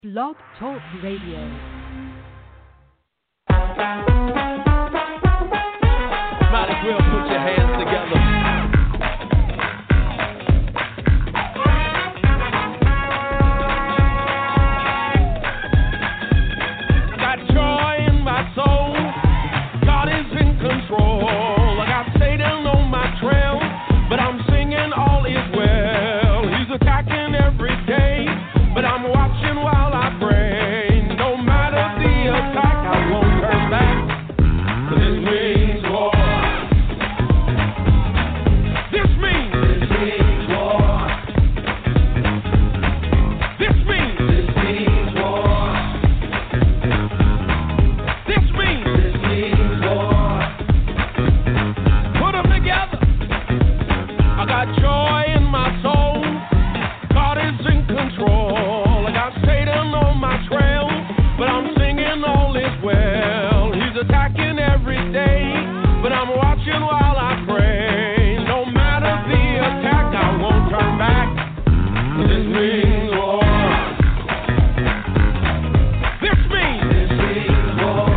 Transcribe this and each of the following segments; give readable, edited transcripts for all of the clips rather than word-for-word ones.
Blog Talk Radio. Might as well put your hands together. Got joy in my soul. God is in control. I got Satan on my trail, but I'm singing all is well. He's attacking every day, but I'm watching while I pray. No matter the attack, I won't turn back. 'Cause this means war. This means war. This means war. This means war. Put them together. I got joy in my soul. God is in control. I got Satan on my trail, but I'm singing all is well. He's attacking every day, but I'm watching while I pray. No matter the attack, I won't turn back. 'Cause this means war. This means war.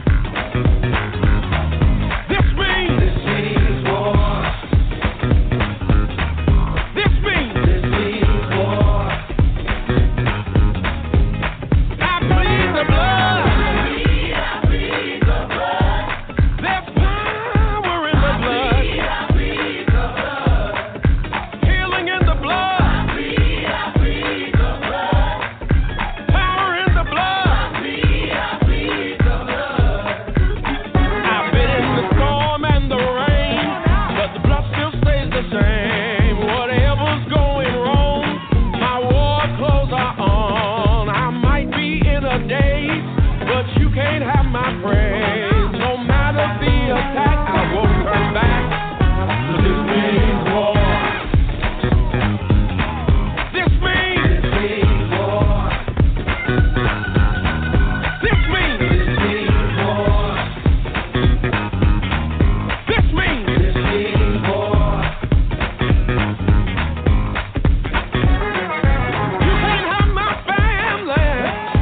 This means war. This means war. I plead the blood. There's power in the blood. Healing in the blood. Power in the blood. I've been in the storm and the rain, but the blood still stays the same. Whatever's going wrong, my war clothes are on. I might be in a daze, but you can't have my praise. No matter the attack, I won't turn back. 'Cause this means war. This means war. This means war. This means war. You can't have my family.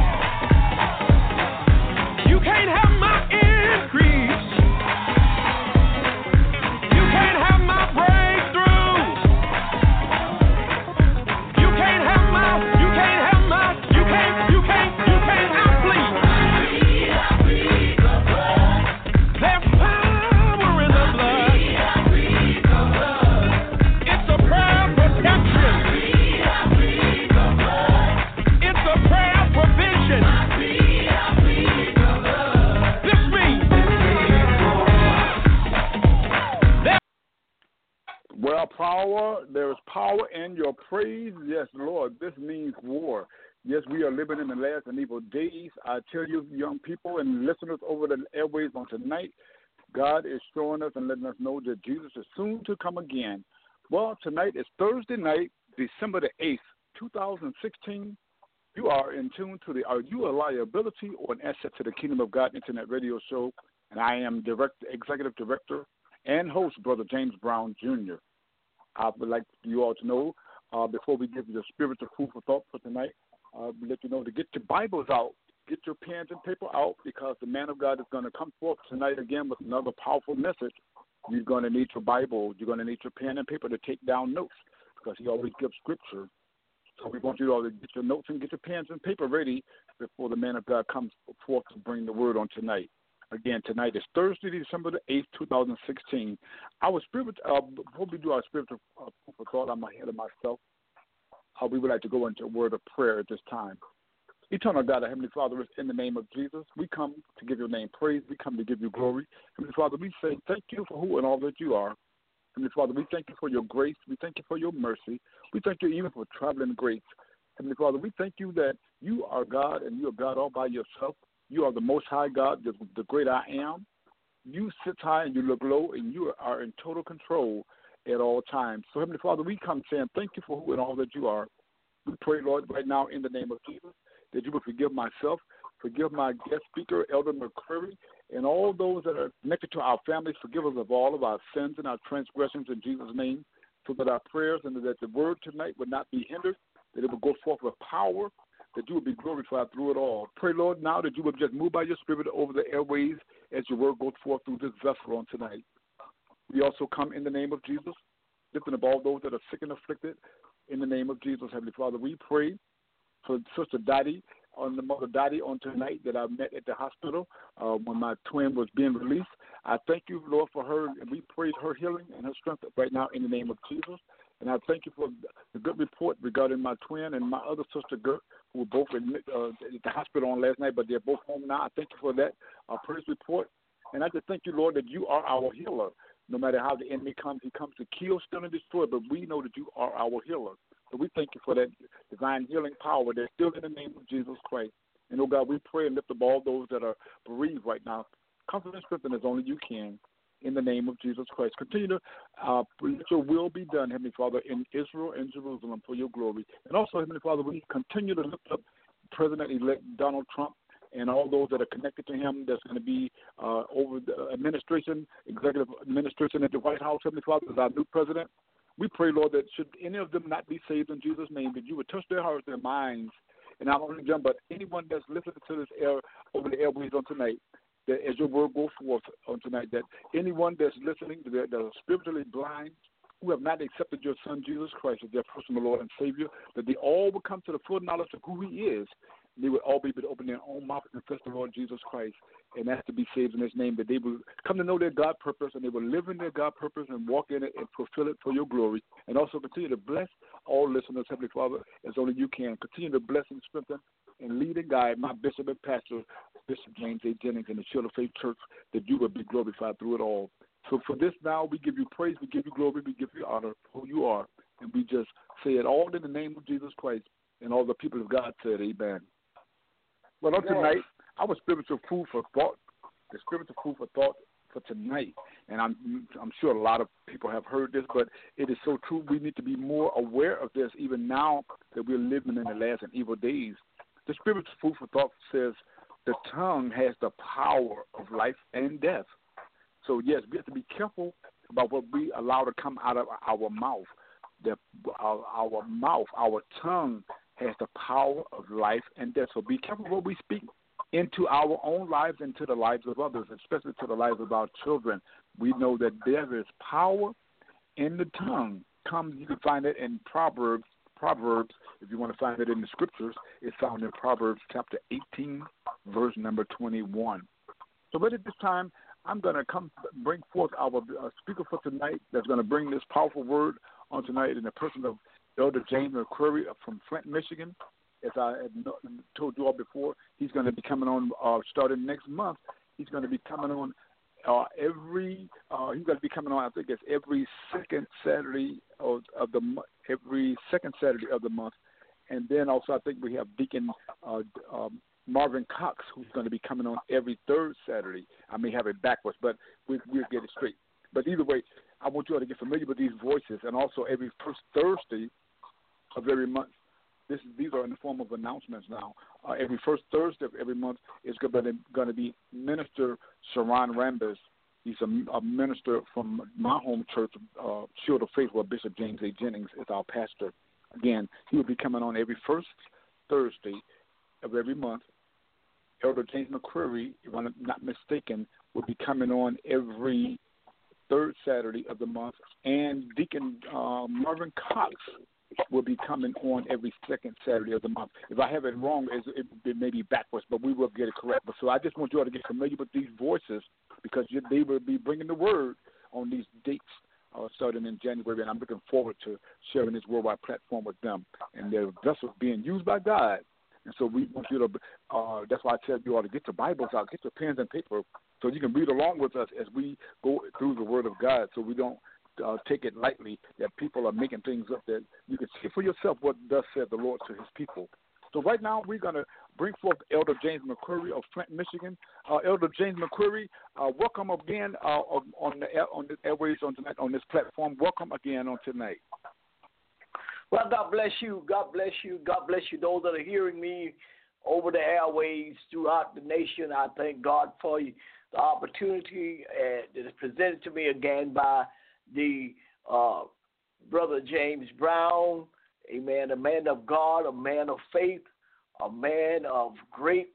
You can't have my increase. You can't have my breakthrough. You can't have my, you can't have my, you can't, I plead. There's power in the blood. It's a prayer of protection. It's a prayer of provision. This means there is power in your praise. Yes, Lord, this means war. Yes, we are living in the last and evil days. I tell you, young people and listeners over the airways on tonight, God is showing us and letting us know that Jesus is soon to come again. Well, tonight is Thursday night, December the 8th, 2016. You are in tune to the Are You a Liability or an Asset to the Kingdom of God Internet Radio Show, and I am Executive Director and host, Brother James Brown, Jr. I would like you all to know, before we give you the spiritual food for thought for tonight, let you know to get your Bibles out, get your pens and paper out, because the man of God is going to come forth tonight again with another powerful message. You're going to need your Bible. You're going to need your pen and paper to take down notes, because he always gives scripture. So we want you all to get your notes and get your pens and paper ready before the man of God comes forth to bring the word on tonight. Again, tonight is Thursday, December the 8th, 2016. Before we do our spiritual food for thought, I'm ahead of myself. We would like to go into a word of prayer at this time. Eternal God, our Heavenly Father, in the name of Jesus, we come to give your name praise. We come to give you glory. Heavenly Father, we say thank you for who and all that you are. Heavenly Father, we thank you for your grace. We thank you for your mercy. We thank you even for traveling grace. Heavenly Father, we thank you that you are God and you are God all by yourself. You are the Most High God, the great I am. You sit high and you look low, and you are in total control at all times. So, Heavenly Father, we come saying thank you for who and all that you are. We pray, Lord, right now in the name of Jesus, that you would forgive myself, forgive my guest speaker, Elder McCurry, and all those that are connected to our families. Forgive us of all of our sins and our transgressions in Jesus' name. so that our prayers and that the word tonight would not be hindered, that it would go forth with power, that you would be glorified through it all. Pray, Lord, now that you would just move by your Spirit over the airways as your word goes forth through this vessel on tonight. We also come in the name of Jesus, lifting up all those that are sick and afflicted in the name of Jesus, Heavenly Father. We pray for Sister Dottie, on the mother Dottie on tonight that I met at the hospital when my twin was being released. I thank you, Lord, for her, and we praise her healing and her strength right now in the name of Jesus. And I thank you for the good report regarding my twin and my other sister, Gert, who were both at the hospital on last night, but they're both home now. I thank you for that praise report. And I just thank you, Lord, that you are our healer. No matter how the enemy comes, he comes to kill, steal, and destroy, but we know that you are our healer. So we thank you for that divine healing power that's still in the name of Jesus Christ. And, oh, God, we pray and lift up all those that are bereaved right now. Comfort and strengthen as only you can in the name of Jesus Christ. Continue to let your will be done, Heavenly Father, in Israel and Jerusalem for your glory. And also, Heavenly Father, we continue to lift up President-elect Donald Trump and all those that are connected to him that's going to be over the administration, executive administration at the White House, Heavenly Father, as our new president. We pray, Lord, that should any of them not be saved in Jesus' name, that you would touch their hearts, their minds, and not only them, but anyone that's listening to this over the airways on tonight, that as your word goes forth on tonight, that anyone that's listening that are spiritually blind, who have not accepted your Son, Jesus Christ, as their personal Lord and Savior, that they all will come to the full knowledge of who he is. They will all be able to open their own mouth and confess the Lord Jesus Christ and ask to be saved in his name, that they will come to know their God purpose and they will live in their God purpose and walk in it and fulfill it for your glory. And also continue to bless all listeners, Heavenly Father, as only you can. Continue to bless and strengthen and lead and guide my bishop and pastor, Bishop James A. Jennings, and the Shield of Faith Church, that you will be glorified through it all. So for this now, we give you praise, we give you glory, we give you honor for who you are. And we just say it all in the name of Jesus Christ. And all the people of God said, amen. Well, on tonight, our spiritual food for thought, the spiritual food for thought for tonight, and I'm sure a lot of people have heard this, but it is so true. We need to be more aware of this even now that we're living in the last and evil days. The spiritual food for thought says the tongue has the power of life and death. So, yes, we have to be careful about what we allow to come out of our mouth. Our mouth, our tongue has the power of life and death. So be careful what we speak into our own lives and to the lives of others, especially to the lives of our children. We know that there is power in the tongue. You can find it in Proverbs. If you want to find it in the scriptures, it's found in Proverbs chapter 18, verse number 21. So right at this time, I'm going to bring forth our speaker for tonight that's going to bring this powerful word on tonight in the person of Elder James McCreary from Flint, Michigan. As I had told you all before, he's going to be coming on starting next month. He's going to be coming on every second Saturday of the month. Every second Saturday of the month, and then also I think we have Deacon Marvin Cox, who's going to be coming on every third Saturday. I may have it backwards, but we'll get it straight. But either way, I want you all to get familiar with these voices, and also every first Thursday of every month. These are in the form of announcements now. Every first Thursday of every month is going to be Minister Sharon Rambis. He's a minister from my home church, Shield of Faith, where Bishop James A. Jennings is our pastor. Again, he will be coming on every first Thursday of every month. Elder James McCreary, if I'm not mistaken, will be coming on every third Saturday of the month. And Deacon Marvin Cox will be coming on every second Saturday of the month. If I have it wrong, it may be backwards, but we will get it correct. But so I just want you all to get familiar with these voices, because they will be bringing the word on these dates starting in January, and I'm looking forward to sharing this worldwide platform with them. And their vessels being used by God. And so we want you to, that's why I tell you all to get your Bibles out, get your pens and paper, so you can read along with us as we go through the Word of God, so we don't take it lightly that people are making things up, that you can see for yourself what thus said the Lord to his people. So right now we're going to bring forth Elder James McCreary of Flint, Michigan. Elder James McCreary, welcome again on the airways on tonight on this platform. Welcome again on tonight. Well, God bless you. God bless you. God bless you. Those that are hearing me over the airways throughout the nation, I thank God for the opportunity that is presented to me again by the Brother James Brown, amen, a man of God, a man of faith, a man of great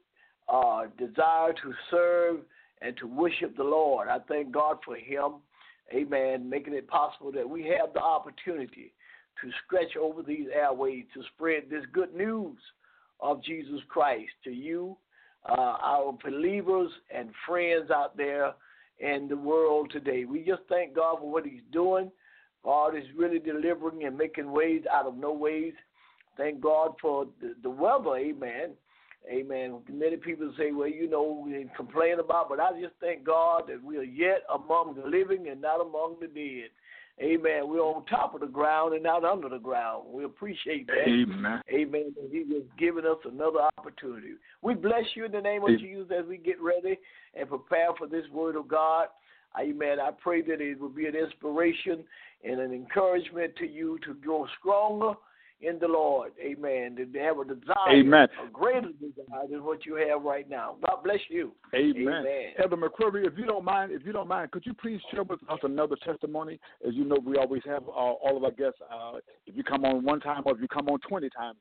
desire to serve and to worship the Lord. I thank God for him, amen, making it possible that we have the opportunity to stretch over these airways to spread this good news of Jesus Christ to you, our believers and friends out there in the world today. We just thank God for what he's doing. God is really delivering and making ways out of no ways. Thank God for the weather, amen. Amen. Many people say, well, we complain about, but I just thank God that we are yet among the living and not among the dead. Amen. We're on top of the ground and not under the ground. We appreciate that. Amen. Amen. And he has given us another opportunity. We bless you in the name of Jesus as we get ready and prepare for this word of God. Amen. I pray that it will be an inspiration and an encouragement to you to grow stronger in the Lord. Amen. To have a desire, Amen. a greater desire than what you have right now. God bless you. Amen. Amen. Elder McCreary, if you don't mind, could you please share with us another testimony? As you know, we always have all of our guests. If you come on one time or if you come on 20 times,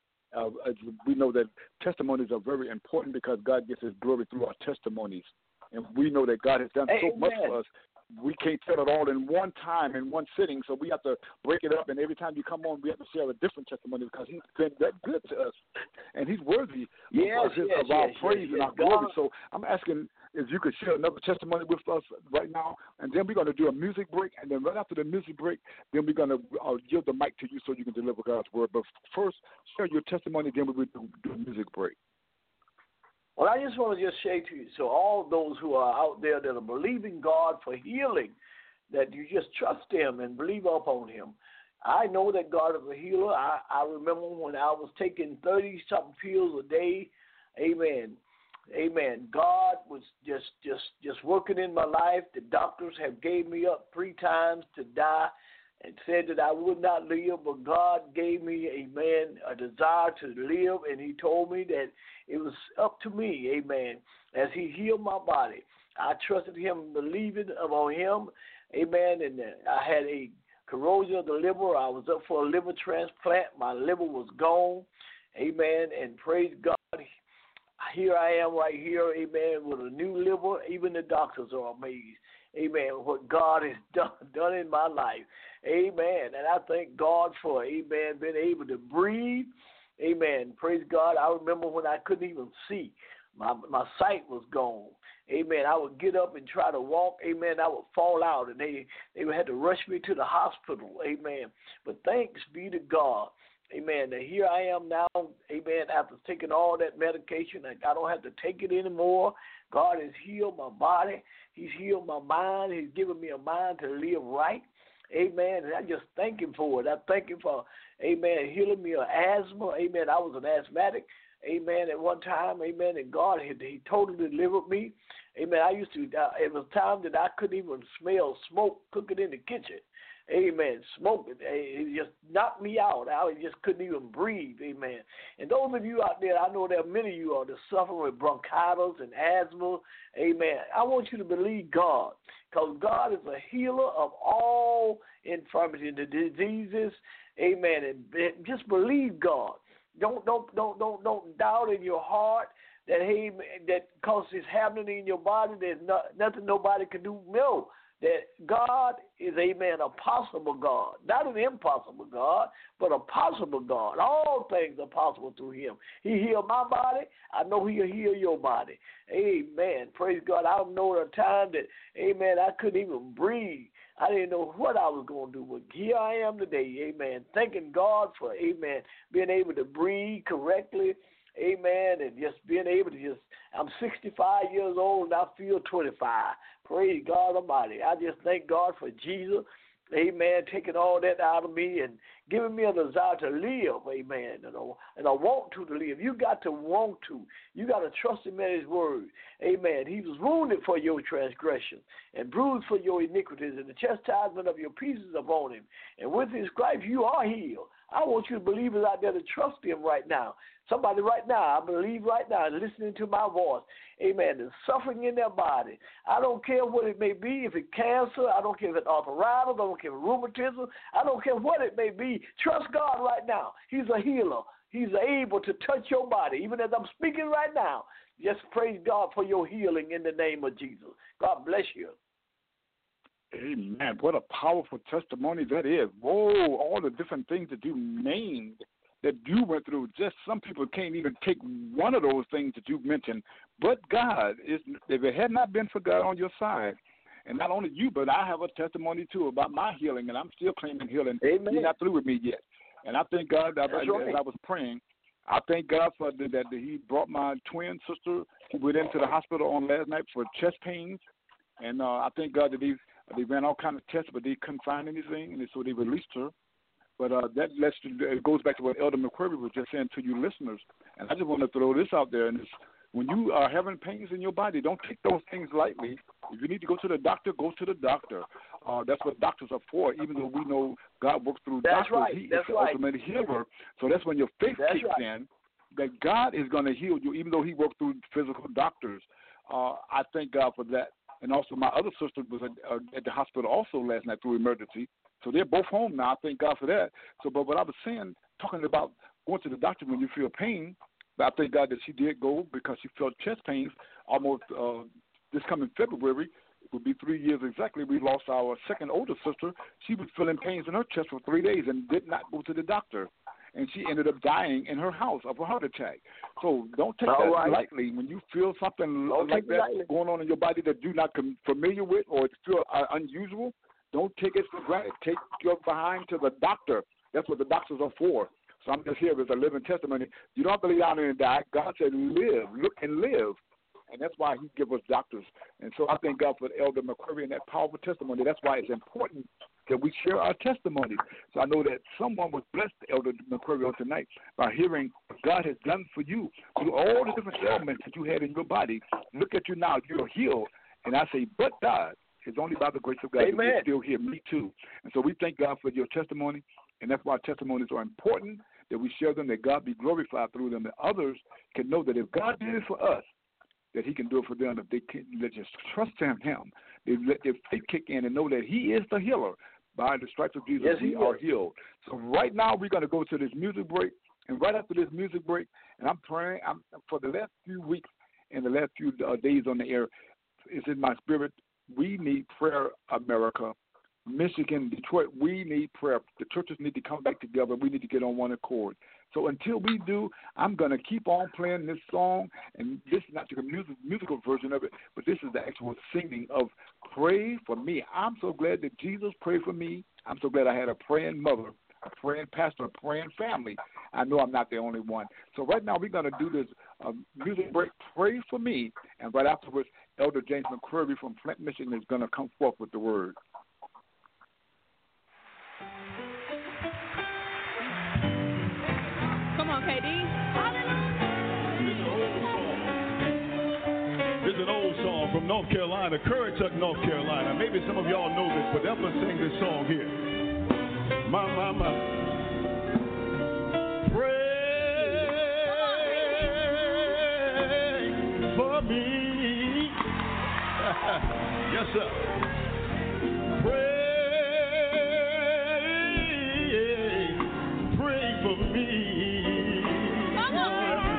we know that testimonies are very important because God gets his glory through our testimonies. And we know that God has done so much for us. We can't tell it all in one time, in one sitting, so we have to break it up, and every time you come on, we have to share a different testimony because he's been that good to us, and he's worthy of our praise and our glory. So I'm asking if you could share another testimony with us right now, and then we're going to do a music break, and then right after the music break, then we're going to give the mic to you so you can deliver God's word. But first, share your testimony, then we will do a music break. Well, I just want to say to you, so all those who are out there that are believing God for healing, that you just trust him and believe upon him. I know that God is a healer. I remember when I was taking 30-something pills a day. Amen. Amen. God was just working in my life. The doctors have gave me up 3 times to die and said that I would not live, but God gave me, amen, a desire to live, and he told me that it was up to me, amen, as he healed my body. I trusted him, believing upon him, amen, and I had a corrosion of the liver. I was up for a liver transplant. My liver was gone, amen, and praise God. Here I am right here, amen, with a new liver. Even the doctors are amazed, amen, what God has done in my life. Amen. And I thank God for, amen, being able to breathe. Amen. Praise God. I remember when I couldn't even see. My sight was gone. Amen. I would get up and try to walk. Amen. I would fall out, and they had to rush me to the hospital. Amen. But thanks be to God. Amen. Now, here I am now, amen, after taking all that medication. I don't have to take it anymore. God has healed my body. He's healed my mind. He's given me a mind to live right. Amen. And I just thank him for it. I thank him for, amen, healing me of asthma. Amen. I was an asthmatic. Amen. At one time, amen, and God, he totally delivered me. Amen. I used to, it was time that I couldn't even smell smoke cooking in the kitchen. Amen. Smoke, it just knocked me out. I just couldn't even breathe. Amen. And those of you out there, I know there are many of you are suffering with bronchitis and asthma. Amen. I want you to believe God, because God is a healer of all infirmity and the diseases. Amen. And just believe God. Don't doubt in your heart that that because it's happening in your body, there's nothing nobody can do. No. That God is, amen, a possible God. Not an impossible God, but a possible God. All things are possible through him. He healed my body. I know he'll heal your body. Amen. Praise God. I know a time that, amen, I couldn't even breathe. I didn't know what I was going to do, but here I am today, amen, thanking God for, amen, being able to breathe correctly, amen, and just being able to I'm 65 years old and I feel 25. Praise God Almighty. I just thank God for Jesus, amen, taking all that out of me and giving me a desire to live, amen, and I want to live. You got to want to. You got to trust him in his word, amen. He was wounded for your transgression and bruised for your iniquities, and the chastisement of your peace is upon him. And with his stripes you are healed. I want you believers out there to trust him right now. Somebody right now, I believe right now, listening to my voice, amen, is suffering in their body. I don't care what it may be, if it's cancer, I don't care if it's arthritis, I don't care if it's rheumatism, I don't care what it may be. Trust God right now. He's a healer. He's able to touch your body. Even as I'm speaking right now, just praise God for your healing in the name of Jesus. God bless you. Amen. What a powerful testimony that is. Whoa, all the different things that you named that you went through. Just some people can't even take one of those things that you mentioned. But God, if it had not been for God on your side, and not only you, but I have a testimony too about my healing, and I'm still claiming healing. Amen. He's not through with me yet. And I thank God that as I was praying, I thank God for that He brought my twin sister. She went into the hospital on last night for chest pains, and I thank God that they ran all kind of tests, but they couldn't find anything, and so they released her. But it goes back to what Elder McQuarrie was just saying to you listeners. And I just want to throw this out there. And when you are having pains in your body, don't take those things lightly. If you need to go to the doctor, go to the doctor. That's what doctors are for, even though we know God works through doctors. Right. He is the ultimate healer. So that's when your faith kicks in, that God is going to heal you, even though He worked through physical doctors. I thank God for that. And also my other sister was at the hospital also last night through emergency. So they're both home now. I thank God for that. So, but what I was saying, talking about going to the doctor when you feel pain, but I thank God that she did go because she felt chest pains almost this coming February. It would be 3 years exactly. We lost our second older sister. She was feeling pains in her chest for 3 days and did not go to the doctor. And she ended up dying in her house of a heart attack. So don't take that lightly. When you feel something like that going on in your body that you're not familiar with or it feels unusual, don't take it for granted. Take your behind to the doctor. That's what the doctors are for. So I'm just here as a living testimony. You don't have to lay down and die. God said live, look and live. And that's why He gives us doctors. And so I thank God for Elder McQuarrie and that powerful testimony. That's why it's important that we share our testimonies. So I know that someone was blessed, Elder McQuarrie, on tonight by hearing what God has done for you through all the different ailments that you had in your body. Look at you now. You're healed. And I say, but God, it's only by the grace of God that we're still here. Me too. And so we thank God for your testimony. And that's why testimonies are important, that we share them, that God be glorified through them, that others can know that if God did it for us, that He can do it for them. If they can, let just trust in Him. They let their faith kick in and know that He is the healer. By the stripes of Jesus, we are healed. So right now we're going to go to this music break. And right after this music break, and I'm praying for the last few weeks and the last few days on the air, it's in my spirit. We need prayer, America. Michigan, Detroit, we need prayer. The churches need to come back together. We need to get on one accord. So until we do, I'm going to keep on playing this song. And this is not the musical version of it, but this is the actual singing of Pray for Me. I'm so glad that Jesus prayed for me. I'm so glad I had a praying mother, a praying pastor, a praying family. I know I'm not the only one. So right now we're going to do this music break, Pray for Me. And right afterwards, Elder James McQuarrie from Flint, Michigan is going to come forth with the word. Come on, KD. It's an old song from North Carolina, Currituck, North Carolina. Maybe some of y'all know this, but ever sing this song here. My. Pray for me. Yes, sir. Pray for me. Come on.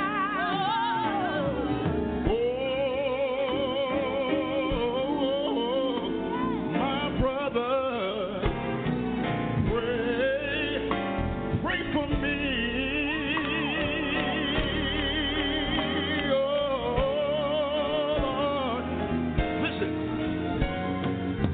My brother, pray for me. Oh, Lord, listen.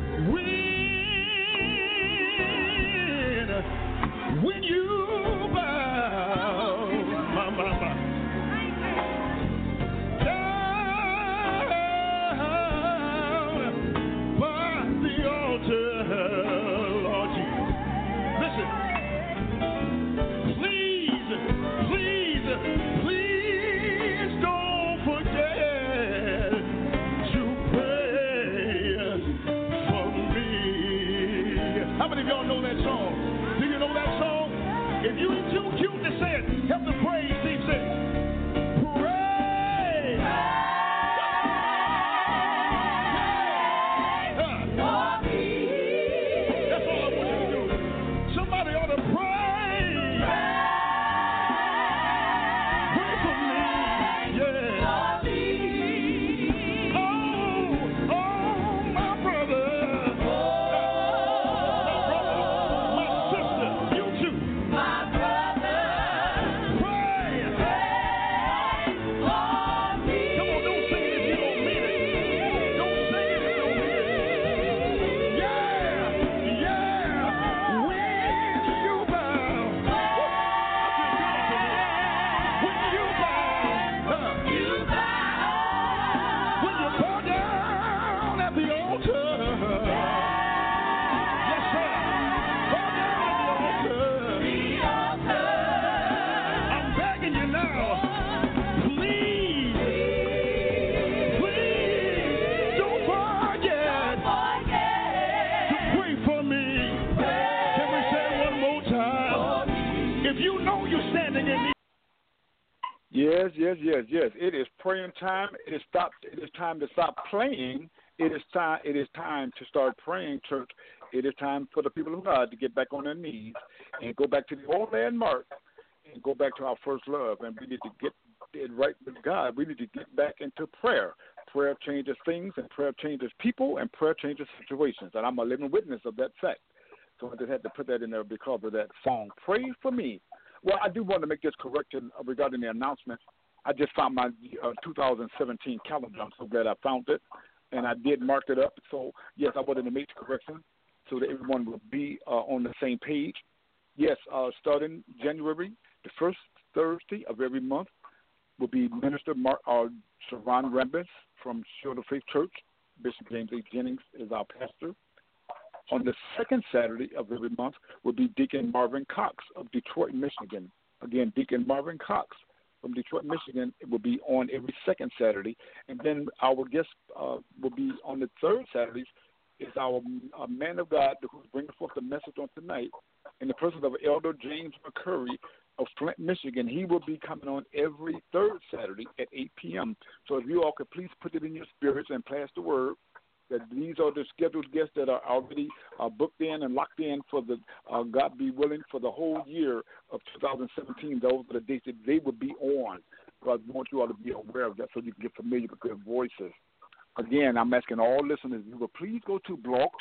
yes. It is praying time. It is time to stop playing. It is time to start praying, church. It is time for the people of God to get back on their knees and go back to the old landmark and go back to our first love. And we need to get it right with God. We need to get back into prayer. Prayer changes things, and prayer changes people, and prayer changes situations. And I'm a living witness of that fact. So I just had to put that in there because of that song, Pray For Me. Well, I do want to make this correction regarding the announcement. I just found my 2017 calendar. I'm so glad I found it, and I did mark it up. So, yes, I wanted to make the correction so that everyone will be on the same page. Yes, starting January, the first Thursday of every month will be Minister Sharon Rambis from Shield of Faith Church. Bishop James A. Jennings is our pastor. On the second Saturday of every month will be Deacon Marvin Cox of Detroit, Michigan. Again, Deacon Marvin Cox from Detroit, Michigan. It will be on every second Saturday. And then our guest will be on the third Saturdays is our man of God who's bringing forth the message on tonight in the person of Elder James McCurry of Flint, Michigan. He will be coming on every third Saturday at 8 p.m. So if you all could please put it in your spirits and pass the word that these are the scheduled guests that are already booked in and locked in for the, God be willing, for the whole year of 2017. Those are the dates that they will be on. So I want you all to be aware of that so you can get familiar with their voices. Again, I'm asking all listeners, you will please go to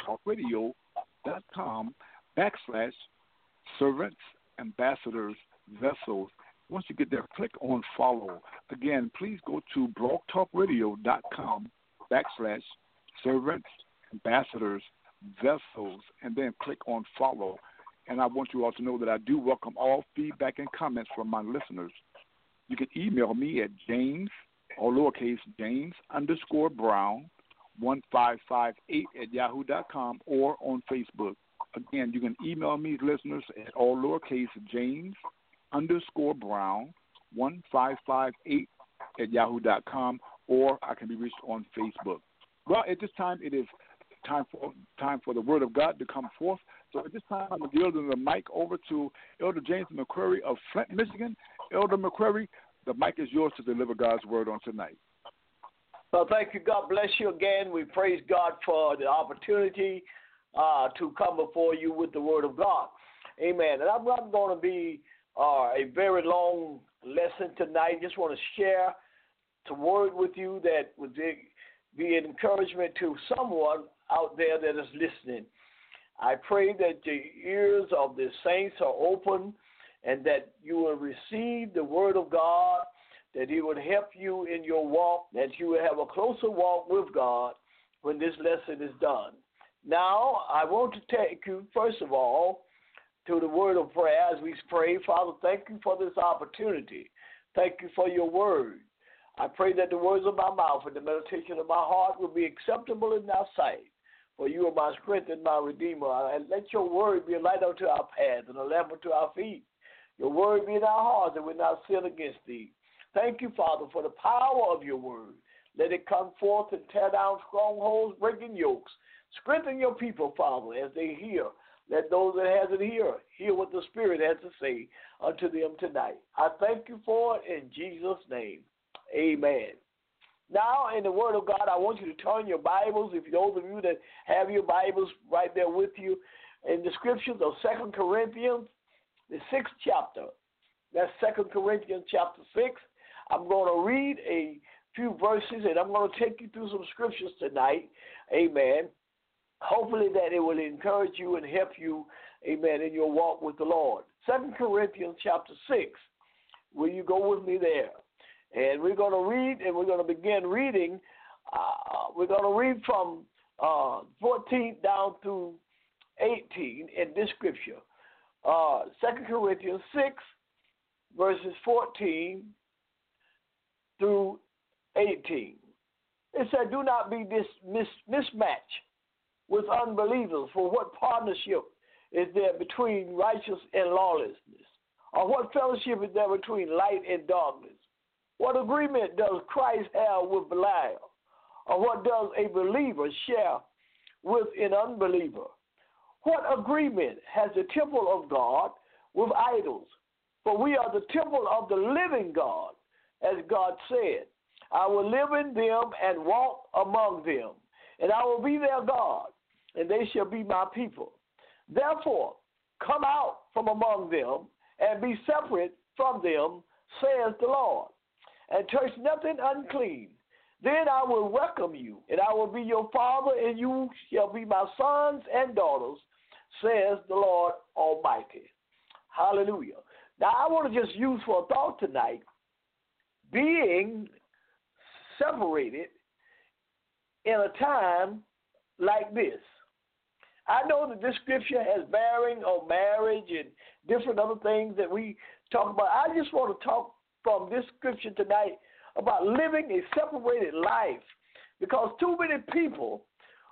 blogtalkradio.com/servants, ambassadors, vessels. Once you get there, click on follow. Again, please go to blogtalkradio.com/servants, ambassadors, vessels, and then click on follow. And I want you all to know that I do welcome all feedback and comments from my listeners. You can email me at James, all lowercase, James_Brown1558 @yahoo.com or on Facebook. Again, you can email me, listeners, at all lowercase, James_Brown1558 @yahoo.com, or I can be reached on Facebook. Well, at this time, it is time for the Word of God to come forth. So at this time, I'm yielding the mic over to Elder James McCurry of Flint, Michigan. Elder McCurry, the mic is yours to deliver God's Word on tonight. Well, thank you. God bless you again. We praise God for the opportunity to come before you with the Word of God. Amen. And I'm not going to be a very long lesson tonight. Just want to share the Word with you that would be an encouragement to someone out there that is listening. I pray that the ears of the saints are open and that you will receive the Word of God, that He would help you in your walk, that you will have a closer walk with God when this lesson is done. Now, I want to take you, first of all, to the word of prayer as we pray. Father, thank you for this opportunity. Thank you for your word. I pray that the words of my mouth and the meditation of my heart will be acceptable in thy sight. For you are my strength and my redeemer. And let your word be a light unto our path and a lamp unto our feet. Your word be in our hearts that we not sin against thee. Thank you, Father, for the power of your word. Let it come forth and tear down strongholds, breaking yokes. Strengthen your people, Father, as they hear. Let those that hasn't hear what the Spirit has to say unto them tonight. I thank you for it in Jesus' name. Amen. Now, in the Word of God, I want you to turn your Bibles, if those of you that have your Bibles right there with you, in the scriptures of 2 Corinthians, the 6th chapter. That's 2 Corinthians chapter 6. I'm going to read a few verses, and I'm going to take you through some scriptures tonight. Amen. Hopefully that it will encourage you and help you, amen, in your walk with the Lord. 2 Corinthians chapter 6. Will you go with me there? And we're going to read, and we're going to begin reading. We're going to read from 14 down through 18 in this scripture. 2 Corinthians 6, verses 14 through 18. It said, do not be mismatched with unbelievers, for what partnership is there between righteousness and lawlessness? Or what fellowship is there between light and darkness? What agreement does Christ have with Belial? Or what does a believer share with an unbeliever? What agreement has the temple of God with idols? For we are the temple of the living God. as God said. I will live in them and walk among them, and I will be their God, and they shall be my people. Therefore, come out from among them and be separate from them, says the Lord, and touch nothing unclean. Then I will welcome you, and I will be your father, and you shall be my sons and daughters, says the Lord Almighty. Hallelujah. Now, I want to just use for a thought tonight, being separated in a time like this. I know that this scripture has bearing on marriage and different other things that we talk about. I just want to talk from this scripture tonight about living a separated life, because too many people,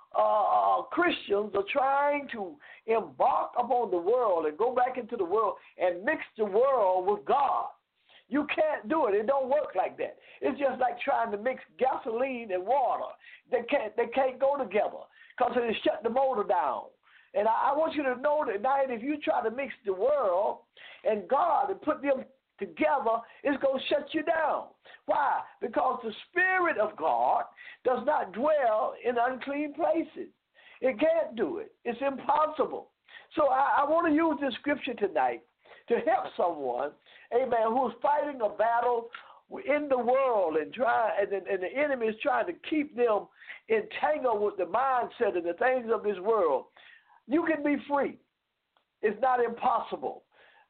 Christians, are trying to embark upon the world and go back into the world and mix the world with God. You can't do it. It don't work like that. It's just like trying to mix gasoline and water. They can't go together because it shut the motor down. And I want you to know tonight, if you try to mix the world and God and put them together, it's going to shut you down. Why? Because the Spirit of God does not dwell in unclean places. It can't do it. It's impossible. So I want to use this scripture tonight to help someone, amen, who's fighting a battle in the world and the enemy is trying to keep them entangled with the mindset and the things of this world. You can be free. It's not impossible.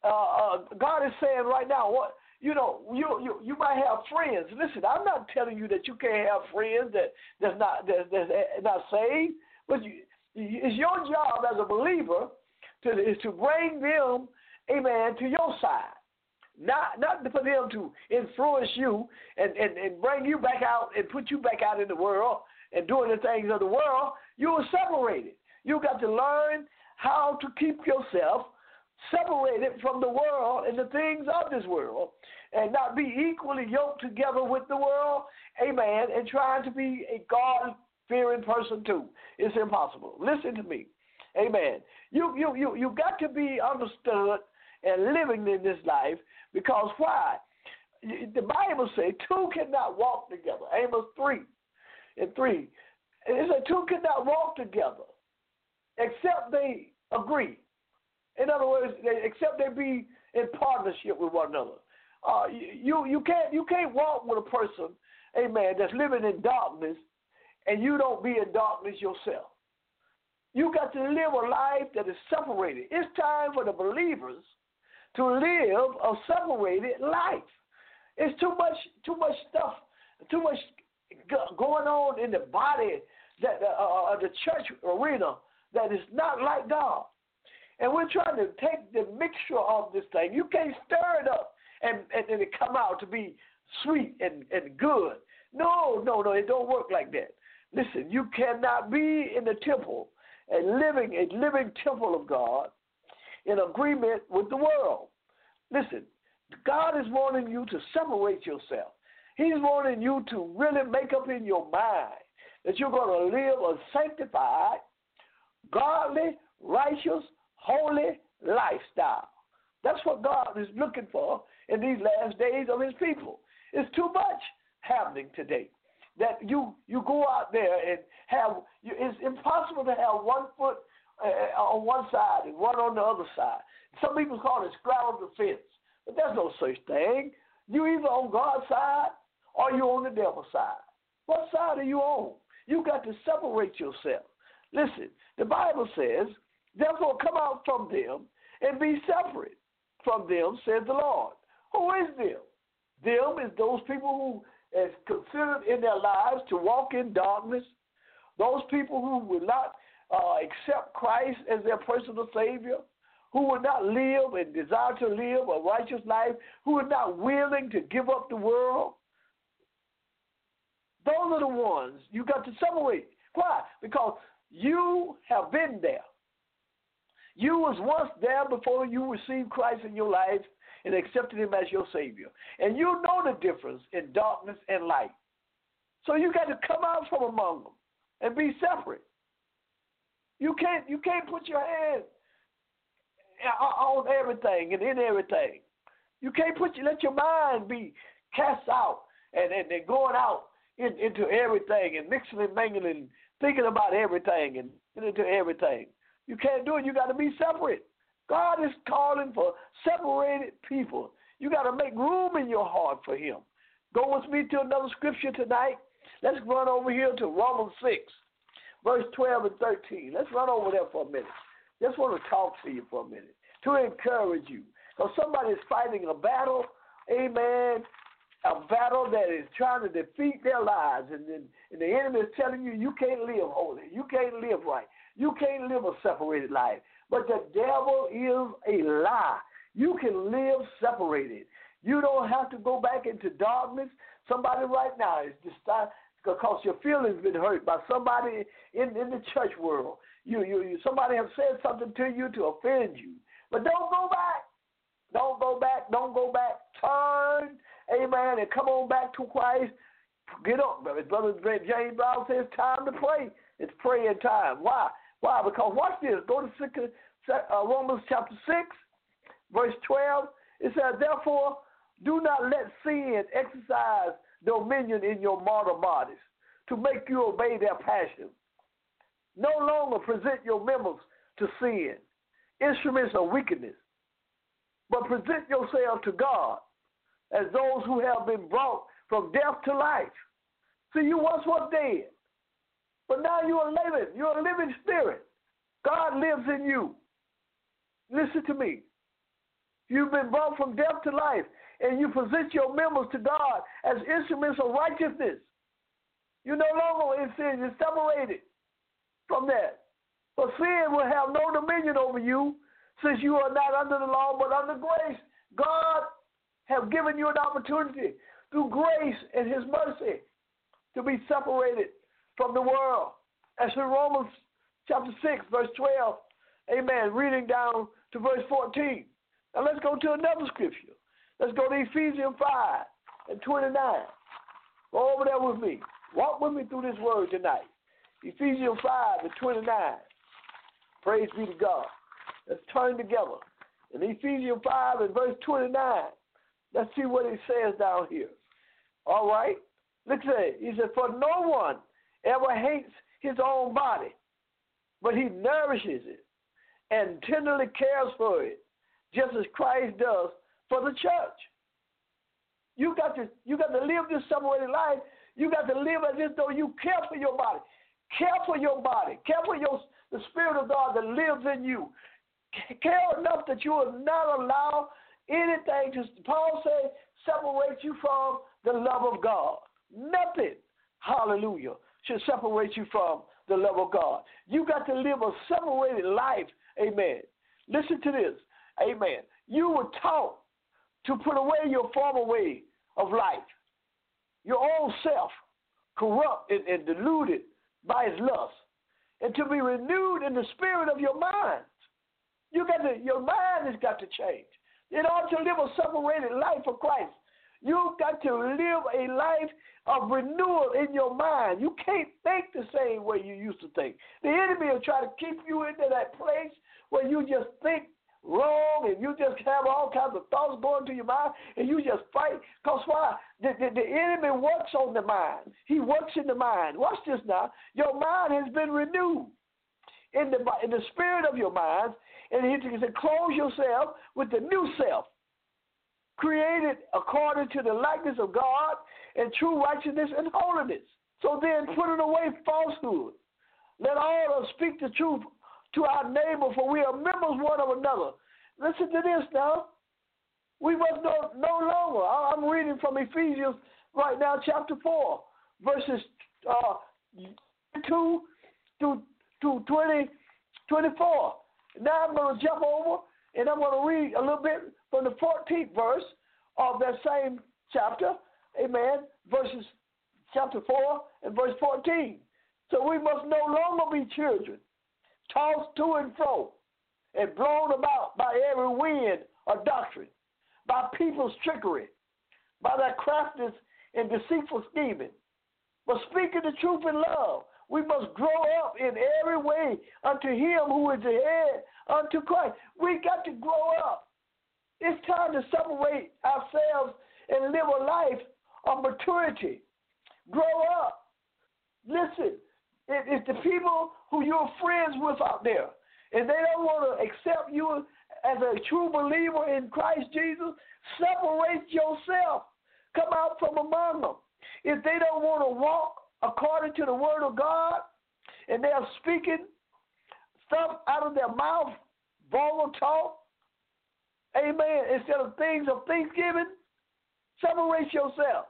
God is saying right now, you might have friends. Listen, I'm not telling you that you can't have friends that's not saved, but it's your job as a believer to bring them, amen, to your side. Not for them to influence you and bring you back out and put you back out in the world and doing the things of the world. You are separated. You got to learn how to keep yourself separated from the world and the things of this world and not be equally yoked together with the world, amen, and trying to be a God-fearing person too. It's impossible. Listen to me, amen. You got to be understood and living in this life, because why? The Bible says two cannot walk together. Amos 3:3. It says two cannot walk together except they agree. In other words, except they be in partnership with one another. You can't walk with a person, amen, that's living in darkness, and you don't be in darkness yourself. You got to live a life that is separated. It's time for the believers to live a separated life. It's too much stuff, too much going on in the body that the church arena that is not like God. And we're trying to take the mixture of this thing. You can't stir it up and it come out to be sweet and good. No, it don't work like that. Listen, you cannot be in the temple and a living temple of God in agreement with the world. Listen, God is wanting you to separate yourself. He's wanting you to really make up in your mind that you're going to live a sanctified, godly, righteous, holy lifestyle. That's what God is looking for in these last days of his people. It's too much happening today that you go out there and it's impossible to have 1 foot on one side and one on the other side. Some people call it straddle the fence, but there's no such thing. You either on God's side or you on the devil's side. What side are you on? You got to separate yourself. Listen, the Bible says, therefore come out from them and be separate from them, says the Lord. Who is them? Them is those people who is considered in their lives to walk in darkness, those people who will not accept Christ as their personal Savior, who will not live and desire to live a righteous life, who are not willing to give up the world. Those are the ones you got to separate. Why? Because you have been there. You was once there before you received Christ in your life and accepted him as your Savior. And you know the difference in darkness and light. So you got to come out from among them and be separate. You can't put your hand on everything and in everything. You can't let your mind be cast out and going out into everything and mixing and mingling, thinking about everything and into everything. You can't do it. You got to be separate. God is calling for separated people. You got to make room in your heart for him. Go with me to another scripture tonight. Let's run over here to Romans 6, verse 12 and 13. Let's run over there for a minute. Just want to talk to you for a minute, to encourage you. Because somebody is fighting a battle, amen, a battle that is trying to defeat their lives. And the enemy is telling you, you can't live holy. You can't live right. You can't live a separated life. But the devil is a lie. You can live separated. You don't have to go back into darkness. Somebody right now is just because your feelings been hurt by somebody in the church world. Somebody have said something to you to offend you. But don't go back. Don't go back. Don't go back. Turn, amen, and come on back to Christ. Get up. Brother James Brown says it's time to pray. It's praying time. Why? Why? Because watch this. Go to Romans chapter 6, verse 12. It says, therefore, do not let sin exercise dominion in your mortal bodies to make you obey their passions. No longer present your members to sin, instruments of wickedness, but present yourselves to God as those who have been brought from death to life. See, you once were dead, but now you are living. You're a living spirit. God lives in you. Listen to me. You've been brought from death to life, and you present your members to God as instruments of righteousness. You're no longer in sin. You're separated from that. But sin will have no dominion over you, since you are not under the law but under grace. God has given you an opportunity through grace and his mercy to be separated from the world. As in Romans chapter 6, verse 12, amen, reading down to verse 14. Now let's go to another scripture. Let's go to Ephesians 5 and 29. Go over there with me. Walk with me through this word tonight. Ephesians 5 and 29. Praise be to God. Let's turn together. In Ephesians 5 and verse 29, let's see what it says down here. All right? Look at it. He said, for no one ever hates his own body, but he nourishes it and tenderly cares for it, just as Christ does for the church. You got to live this separated life. You got to live as if though you care for your body. Care for your body. Care for the Spirit of God that lives in you. Care enough that you will not allow anything to, Paul said, separate you from the love of God. Nothing, hallelujah, should separate you from the love of God. You got to live a separated life, amen. Listen to this, amen. You were taught to put away your former way of life, your own self, corrupt and deluded by its lust, and to be renewed in the spirit of your mind. Your mind has got to change. In order to live a separated life for Christ, you've got to live a life of renewal in your mind. You can't think the same way you used to think. The enemy will try to keep you into that place where you just think wrong and you just have all kinds of thoughts going through your mind and you just fight. Because why? The enemy works on the mind. He works in the mind. Watch this now. Your mind has been renewed in the spirit of your mind, and he said, clothe yourself with the new self, created according to the likeness of God and true righteousness and holiness. So then, putting away falsehood, let all of us speak the truth to our neighbor, for we are members one of another. Listen to this now. We must no longer. I'm reading from Ephesians right now, chapter 4, verses 2 to 24. Now I'm going to jump over and I'm going to read a little bit from the 14th verse of that same chapter. Amen. Verses chapter 4 and verse 14. So we must no longer be children, tossed to and fro and blown about by every wind of doctrine, by people's trickery, by their craftiness and deceitful scheming. But speaking the truth in love, we must grow up in every way unto him who is the head, unto Christ. We got to grow up. It's time to separate ourselves and live a life of maturity. Grow up. Listen, it's the people who you're friends with out there, and they don't want to accept you as a true believer in Christ Jesus, separate yourself. Come out from among them. If they don't want to walk according to the word of God, and they're speaking stuff out of their mouth, vulgar talk, amen, instead of things of thanksgiving, separate yourself.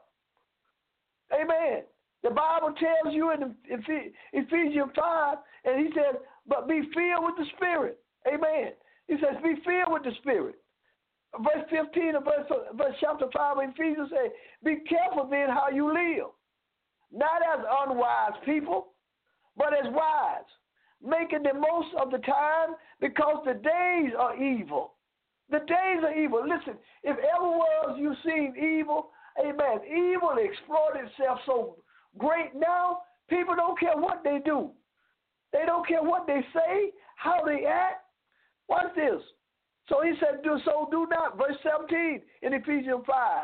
Amen. The Bible tells you in Ephesians 5, and he says, but be filled with the Spirit. Amen. He says, be filled with the Spirit. Verse 15 of verse chapter 5 of Ephesians says, be careful then how you live, not as unwise people, but as wise, making the most of the time because the days are evil. The days are evil. Listen, if ever was you seen evil, amen, evil exploited itself so great now, people don't care what they do. They don't care what they say, how they act. Watch this. So he said, do not, verse 17 in Ephesians 5,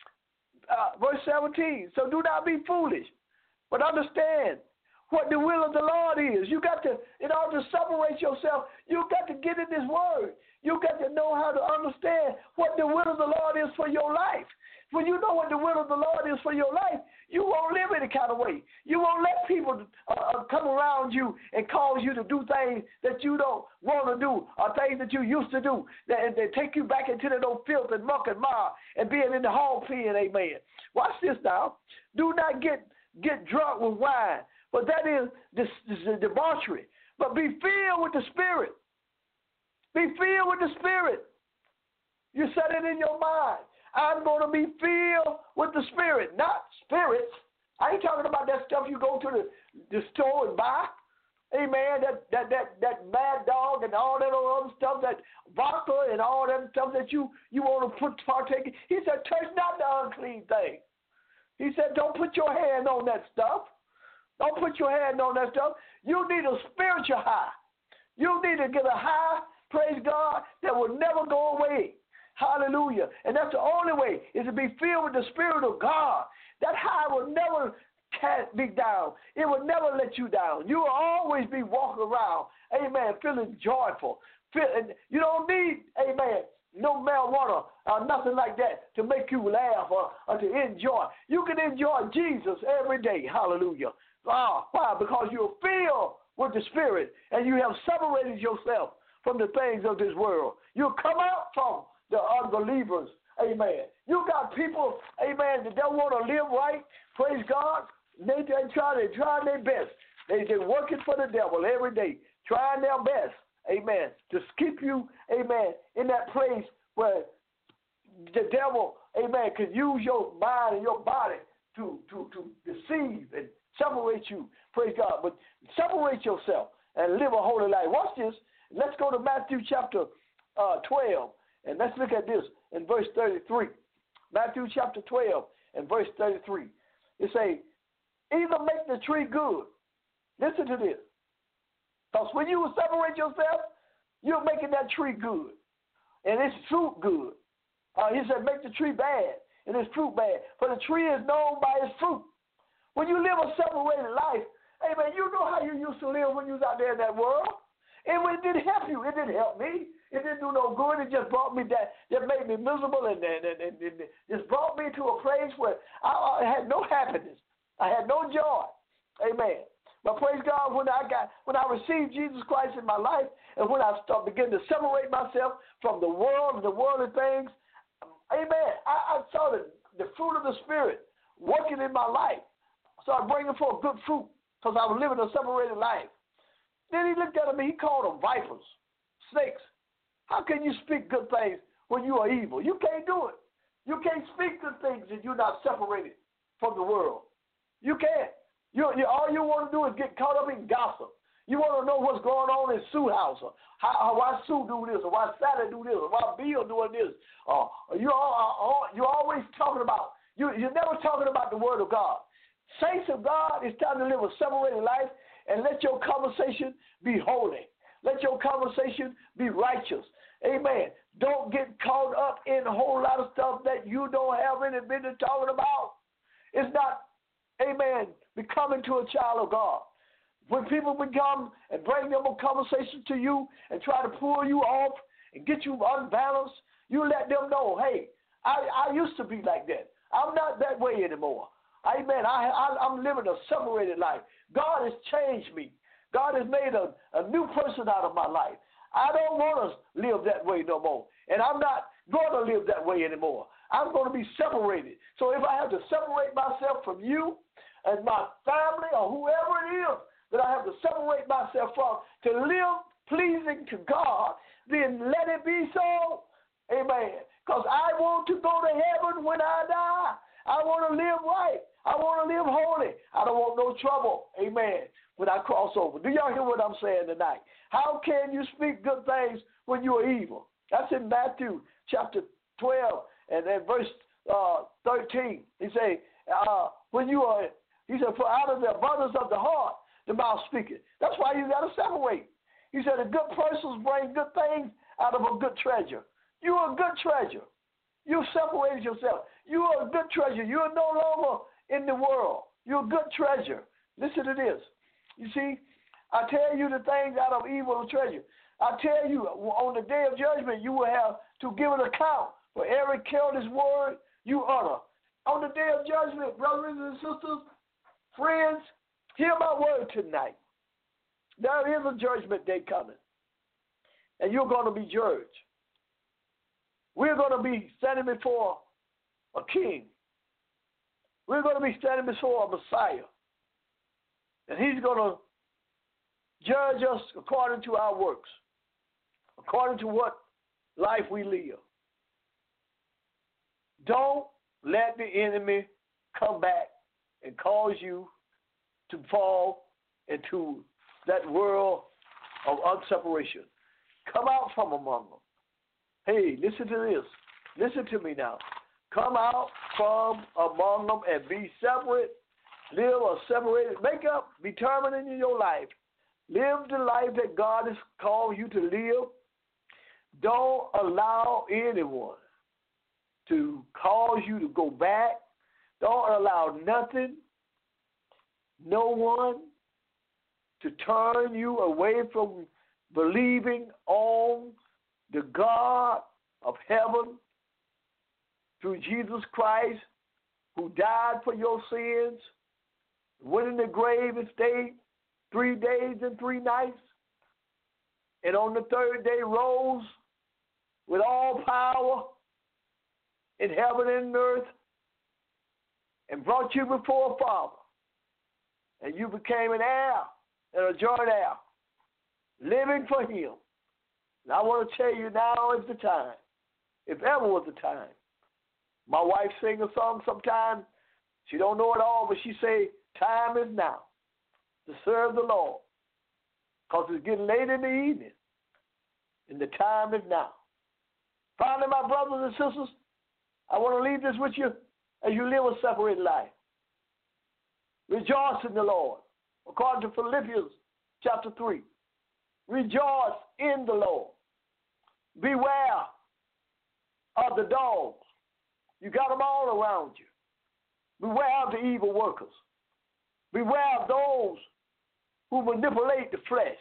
verse 17. So do not be foolish, but understand what the will of the Lord is. You got to, in order to separate yourself, you got to get in this word. You got to know how to understand what the will of the Lord is for your life. When you know what the will of the Lord is for your life, you won't live any kind of way. You won't let people come around you and cause you to do things that you don't want to do or things that you used to do. They take you back into that old filth and muck and mire and being in the hog pen, amen. Watch this now. Do not get drunk with wine, but that is debauchery. But be filled with the Spirit. Be filled with the Spirit. You set it in your mind. I'm going to be filled with the Spirit, not spirits. I ain't talking about that stuff you go to the store and buy. Amen. That Mad Dog and all that other stuff, that vodka and all that stuff that you want to partake in. He said, touch not the unclean thing. He said, don't put your hand on that stuff. Don't put your hand on that stuff. You need a spiritual high. You need to get a high, praise God, that will never go away. Hallelujah. And that's the only way, is to be filled with the Spirit of God. That high will never cast me down. It will never let you down. You will always be walking around, amen, feeling joyful. You don't need, amen, no marijuana or nothing like that to make you laugh or to enjoy. You can enjoy Jesus every day. Hallelujah. Why? Because you're filled with the Spirit and you have separated yourself from the things of this world. You come out from the unbelievers, amen. You got people, amen, that don't want to live right, praise God. They try their best. They're working for the devil every day, trying their best, amen, to keep you, amen, in that place where the devil, amen, can use your mind and your body to deceive and separate you, praise God. But separate yourself and live a holy life. Watch this. Let's go to Matthew chapter 12. And let's look at this in verse 33. Matthew chapter 12 and verse 33. It says, either make the tree good. Listen to this. Because when you separate yourself, you're making that tree good. And its fruit good. He said, make the tree bad and its fruit bad. For the tree is known by its fruit. When you live a separated life, hey man, you know how you used to live when you was out there in that world. And it didn't help you. It didn't help me. It didn't do no good. It just brought me that. Just made me miserable and just brought me to a place where I had no happiness. I had no joy. Amen. But praise God, when I received Jesus Christ in my life, and when I began to separate myself from the world and the worldly things, amen, I saw the fruit of the Spirit working in my life. So I bringing forth good fruit because I was living a separated life. Then he looked at me, he called them vipers, snakes. How can you speak good things when you are evil? You can't do it. You can't speak good things if you're not separated from the world. You can't. All you want to do is get caught up in gossip. You want to know what's going on in Sue's house, or why Sue do this, or why Sally do this, or why Bill doing this. You're always talking about, you're never talking about the word of God. Saints of God, it's time to live a separated life. And let your conversation be holy. Let your conversation be righteous. Amen. Don't get caught up in a whole lot of stuff that you don't have any business talking about. is not, amen, becoming to a child of God. When people become and bring them a conversation to you and try to pull you off and get you unbalanced, you let them know, hey, I used to be like that. I'm not that way anymore. Amen. I'm living a separated life. God has changed me. God has made a new person out of my life. I don't want to live that way no more. And I'm not going to live that way anymore. I'm going to be separated. So if I have to separate myself from you and my family or whoever it is that I have to separate myself from to live pleasing to God, then let it be so. Amen. Because I want to go to heaven when I die. I want to live right. I want to live holy. I don't want no trouble. Amen. When I cross over. Do y'all hear what I'm saying tonight? How can you speak good things when you are evil? That's in Matthew chapter 12 and then verse 13. He said, he said, for out of the abundance of the heart, the mouth speaketh. That's why you got to separate. He said, a good person brings good things out of a good treasure. You are a good treasure. You separated yourself. You are a good treasure. You are no longer in the world. You're a good treasure. Listen to this. You see, I tell you the things out of evil and treasure. I tell you, on the day of judgment, you will have to give an account for every careless word you utter. On the day of judgment, brothers and sisters, friends, hear my word tonight. There is a judgment day coming, and you're going to be judged. We're going to be standing before a king. We're going to be standing before a Messiah, and he's going to judge us according to our works, according to what life we live. Don't let the enemy come back and cause you to fall into that world of unseparation. Come out from among them. Hey, listen to this. Listen to me now. Come out from among them and be separate. Live a separated. Make up, be determined in your life. Live the life that God has called you to live. Don't allow anyone to cause you to go back. Don't allow nothing, no one to turn you away from believing on the God of heaven through Jesus Christ, who died for your sins, went in the grave and stayed 3 days and 3 nights, and on the third day rose with all power in heaven and earth, and brought you before a Father, and you became an heir and a joint heir, living for Him. And I want to tell you, now is the time, if ever was the time. My wife sings a song sometimes. She don't know it all, but she say, time is now to serve the Lord, because it's getting late in the evening, and the time is now. Finally, my brothers and sisters, I want to leave this with you as you live a separated life. Rejoice in the Lord, according to Philippians chapter 3. Rejoice in the Lord. Beware of the dogs. You got them all around you. Beware of the evil workers. Beware of those who manipulate the flesh.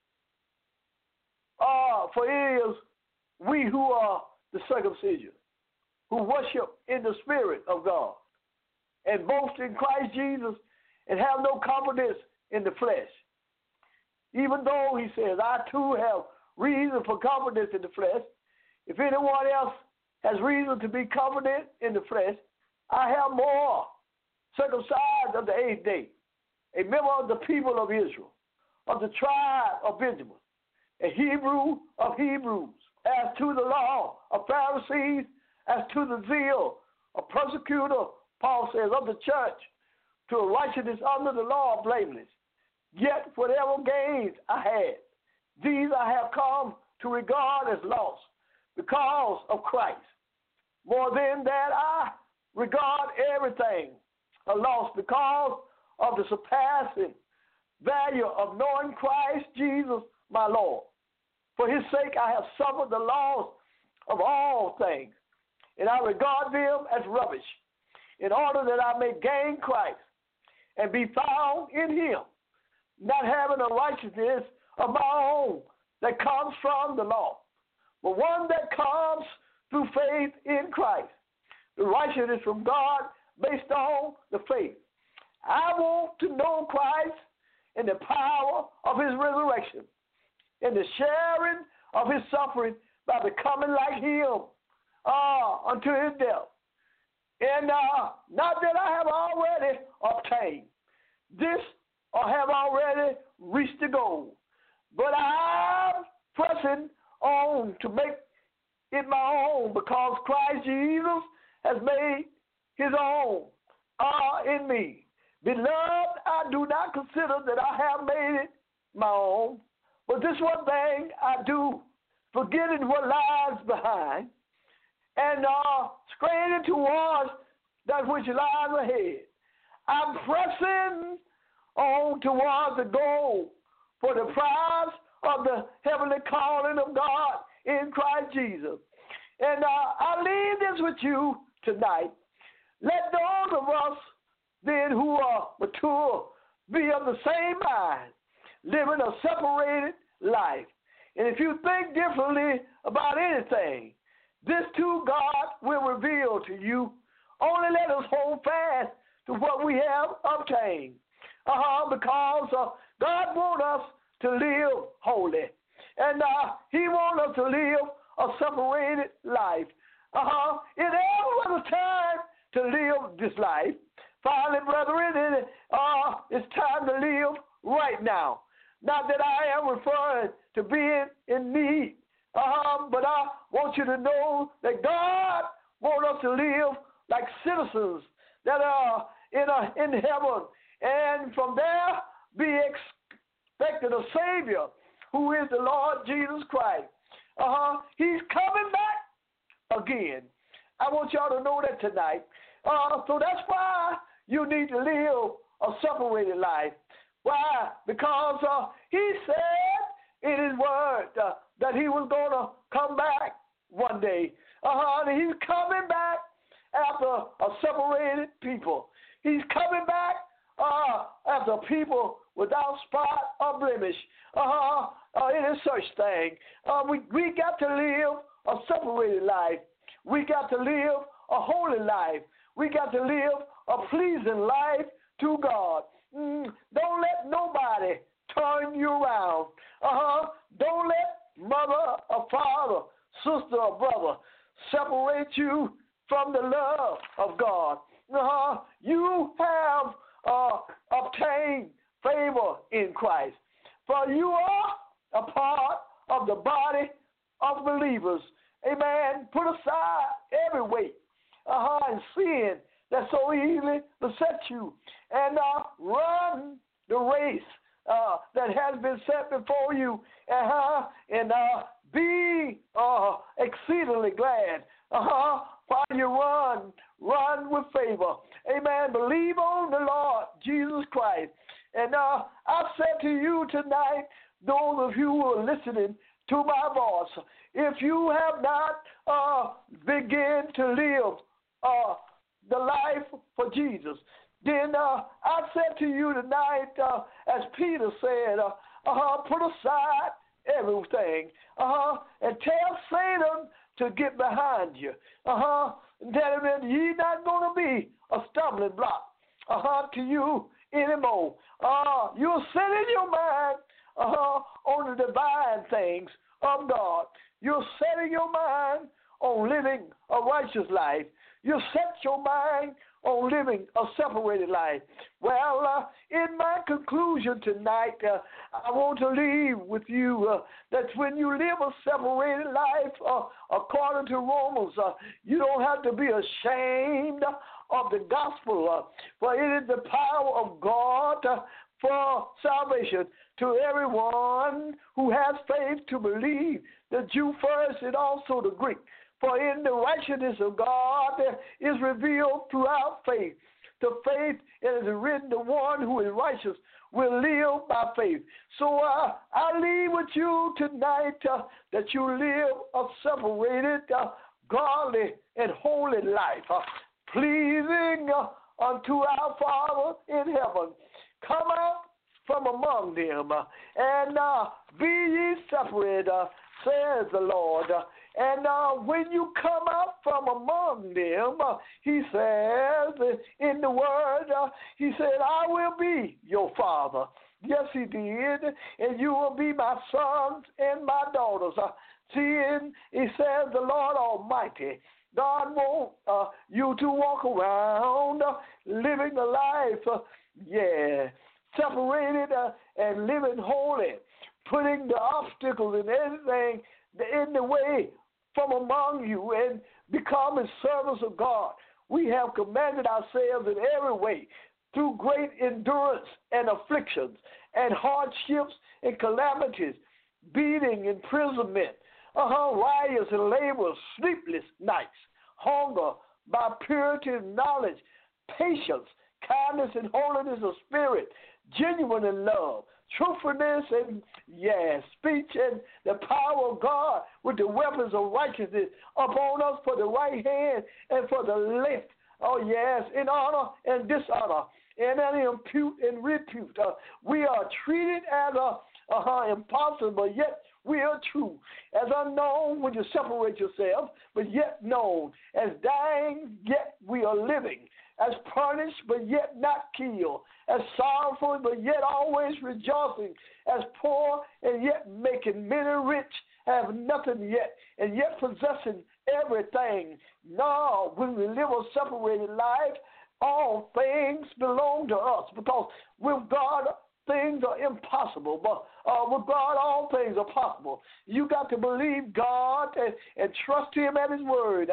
For it is we who are the circumcision, who worship in the Spirit of God, and boast in Christ Jesus, and have no confidence in the flesh. Even though, he says, I too have reason for confidence in the flesh. If anyone else has reason to be confident in the flesh, I have more. Circumcised of the 8th day, a member of the people of Israel, of the tribe of Benjamin, a Hebrew of Hebrews, as to the law of Pharisees, as to the zeal of persecutor, Paul says, of the church, to a righteousness under the law blameless. Yet whatever gains I had, these I have come to regard as loss because of Christ. More than that, I regard everything a loss because of the surpassing value of knowing Christ Jesus my Lord. For his sake I have suffered the loss of all things, and I regard them as rubbish, in order that I may gain Christ and be found in him, not having a righteousness of my own that comes from the law, but one that comes through faith in Christ, the righteousness from God based on the faith. I want to know Christ and the power of his resurrection and the sharing of his suffering by becoming like him unto his death. And not that I have already obtained this or have already reached the goal, but I'm pressing on to make it my own, because Christ Jesus has made his own in me. Beloved, I do not consider that I have made it my own, but this one thing I do, forgetting what lies behind and straining towards that which lies ahead. I'm pressing on towards the goal for the prize of the heavenly calling of God in Christ Jesus. And I leave this with you tonight. Let those of us then who are mature be of the same mind, living a separated life. And if you think differently about anything, this too God will reveal to you. Only let us hold fast to what we have obtained. Because God wants us to live holy. And he wants us to live a separated life. It ever was a time to live this life. Finally, brethren, it's time to live right now. Not that I am referring to being in need, but I want you to know that God wants us to live like citizens that are in heaven, and from there be expected a Savior who is the Lord Jesus Christ. He's coming back again. I want y'all to know that tonight. So that's why you need to live a separated life. Why? Because he said in his word that he was going to come back one day. He's coming back after a separated people. He's coming back after people without spot or blemish. It is such thing. We got to live a separated life. We got to live a holy life. We got to live a pleasing life to God. Don't let nobody turn you around. Don't let mother or father, sister or brother separate you from the love of God. You have obtained favor in Christ, for you are a part of the body of believers. Amen. Put aside every weight and sin that so easily besets you, and run the race that has been set before you, and be exceedingly glad while you run with favor. Amen. Believe on the Lord Jesus Christ. And I said to you tonight, those of you who are listening to my voice, if you have not begun to live the life for Jesus, then I said to you tonight, as Peter said, put aside everything and tell Satan to get behind you. And tell him that he's not going to be a stumbling block to you anymore. You're setting your mind on the divine things of God. You're setting your mind on living a righteous life. You set your mind on living a separated life. Well, in my conclusion tonight, I want to leave with you that when you live a separated life, according to Romans, you don't have to be ashamed of the gospel, for it is the power of God for salvation to everyone who has faith to believe, the Jew first and also the Greek. For in the righteousness of God is revealed throughout faith. The faith, it is written, the one who is righteous will live by faith. So I leave with you tonight that you live a separated, godly, and holy life. pleasing unto our Father in heaven. Come out from among them, and be ye separate, says the Lord. And when you come out from among them, he says in the word, he said, I will be your father. Yes, he did. And you will be my sons and my daughters. Seeing, he says, the Lord Almighty, God wants you to walk around living a life, separated and living holy, putting the obstacles and everything in the way from among you and becoming servants of God. We have commanded ourselves in every way through great endurance and afflictions and hardships and calamities, beating, imprisonment, riots and labors, sleepless nights, hunger, by purity and knowledge, patience, kindness and holiness of spirit, genuine in love, truthfulness and, speech and the power of God with the weapons of righteousness upon us for the right hand and for the left. In honor and dishonor, and in impute and repute. We are treated as impossible, yet we are true. As unknown when you separate yourself, but yet known. As dying, yet we are living. As punished, but yet not killed. As sorrowful, but yet always rejoicing. As poor, and yet making many rich, have nothing yet, and yet possessing everything. No, when we live a separated life, all things belong to us, because with God, things are impossible, but with God, all things are possible. You got to believe God and trust Him at His word.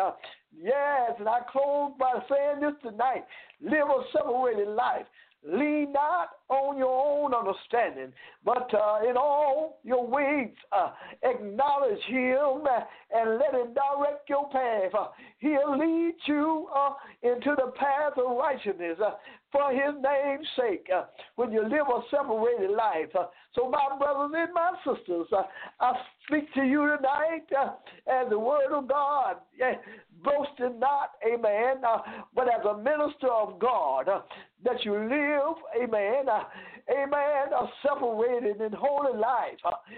And I close by saying this tonight. Live a separated life. Lean not on your own understanding, but in all your ways acknowledge Him and let Him direct your path. He'll lead you into the path of righteousness for His name's sake when you live a separated life. So my brothers and my sisters, I speak to you tonight as the word of God, boasting not, amen, but as a minister of God, that you live, amen, a separated and holy life.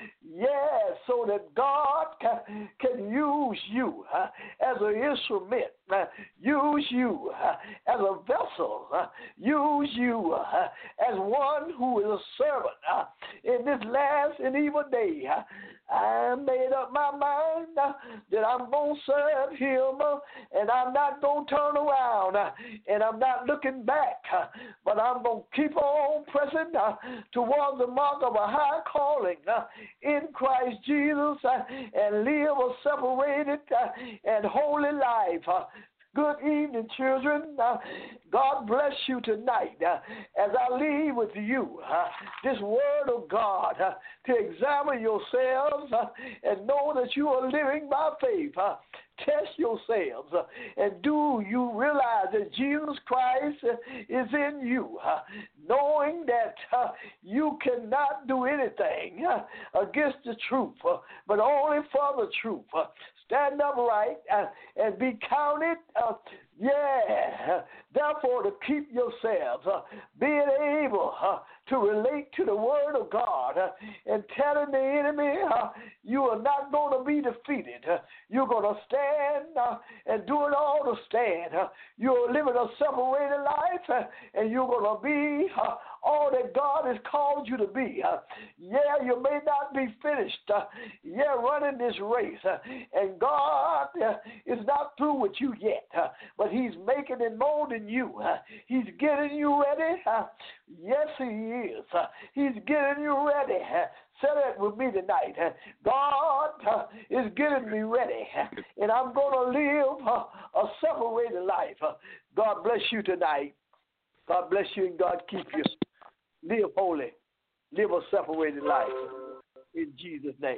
So that God can use you as an instrument, use you as a vessel, use you as one who is a servant in this last and evil day. I made up my mind that I'm going to serve Him, and I'm not going to turn around, and I'm not looking back, but I'm going to keep on pressing towards the mark of a high calling in Christ Jesus and live a separated and holy life. Good evening, children. God bless you tonight as I leave with you this word of God to examine yourselves and know that you are living by faith. Test yourselves and do you realize that Jesus Christ is in you, knowing that you cannot do anything against the truth, but only for the truth. Stand upright and be counted. Therefore, to keep yourselves being able to relate to the word of God and telling the enemy you are not going to be defeated. You're going to stand and do it all to stand. You're living a separated life and you're going to be all that God has called you to be. You may not be finished running this race, and God is not through with you yet, but He's making and molding you. He's getting you ready. Yes, He is. He's getting you ready. Say that with me tonight. God is getting me ready, and I'm going to live a separated life. God bless you tonight. God bless you and God keep you. Live holy. Live a separated life. In Jesus' name.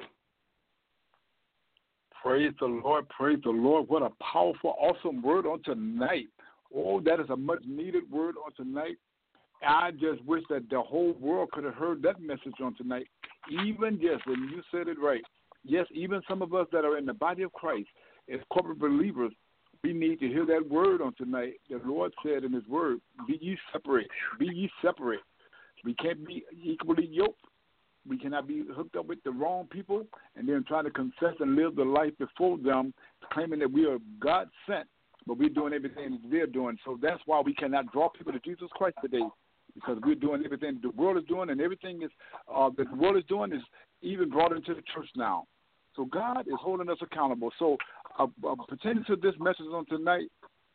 Praise the Lord. Praise the Lord. What a powerful, awesome word on tonight. Oh, that is a much needed word on tonight. I just wish that the whole world could have heard that message on tonight. Even, yes, and you said it right. Yes, even some of us that are in the body of Christ as corporate believers, We need to hear that word on tonight. The Lord said in his word, be ye separate. Be ye separate. We can't be equally yoked. We cannot be hooked up with the wrong people and then trying to confess and live the life before them, claiming that we are God sent, but we're doing everything they're doing. So that's why we cannot draw people to Jesus Christ today, because we're doing everything the world is doing, and everything is that the world is doing is even brought into the church now. So God is holding us accountable. So pertaining to this message on tonight,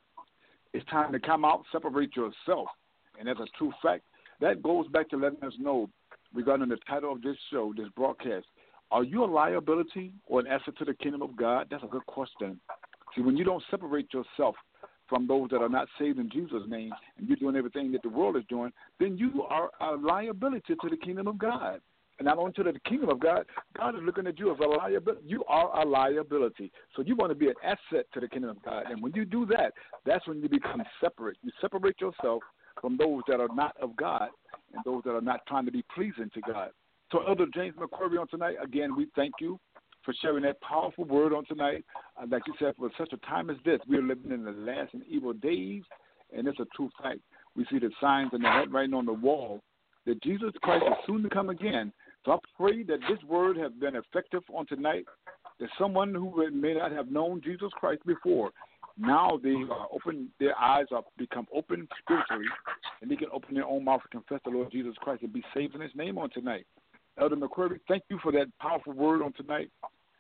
it's time to come out, separate yourself. And that's a true fact. That goes back to letting us know regarding the title of this show, this broadcast. Are you a liability or an asset to the kingdom of God? That's a good question. See, when you don't separate yourself from those that are not saved in Jesus' name, and you're doing everything that the world is doing, then you are a liability to the kingdom of God. And not only to the kingdom of God, God is looking at you as a liability. You are a liability. So you want to be an asset to the kingdom of God. And when you do that, that's when you become separate. You separate yourself from those that are not of God and those that are not trying to be pleasing to God. So Elder James McCorvey on tonight, again, we thank you for sharing that powerful word on tonight. Like you said, for such a time as this, we are living in the last and evil days, and it's a true fact. We see the signs and the handwriting on the wall that Jesus Christ is soon to come again. So I pray that this word has been effective on tonight, that someone who may not have known Jesus Christ before, now they are open, their eyes are become open spiritually, and they can open their own mouth and confess the Lord Jesus Christ and be saved in his name on tonight. Elder McCorvey, thank you for that powerful word on tonight.